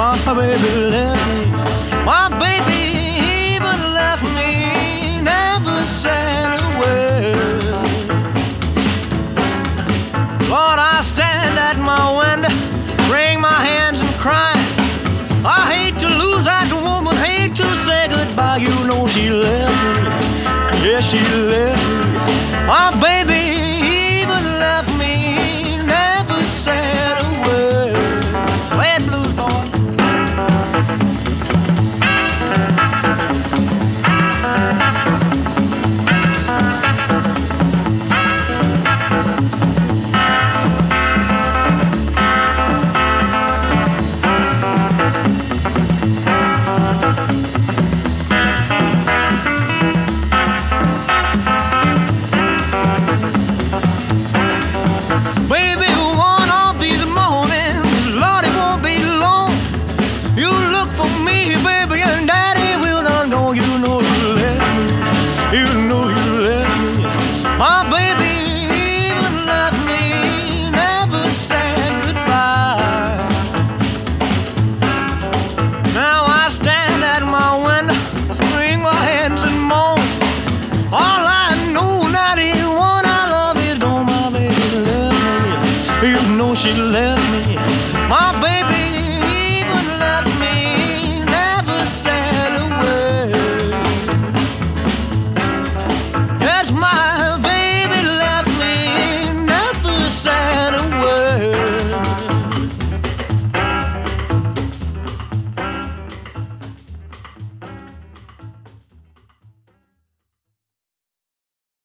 My baby left me. My baby even left me, never said a word. Lord, I stand at my window, wring my hands and cry. I hate to lose that woman, hate to say goodbye. You know she left me, yes she left me. My baby even left me, never said a word. Play it, blues boy. Baby, one of these mornings, Lord, it won't be long. You look for me, baby, and Daddy will not know. You know you left me, you know you left me. My baby even left me, never said goodbye. Now I stand at my window, wring my hands and moan. All I know, not even one I love is gone. My baby left me, you know she left me. My baby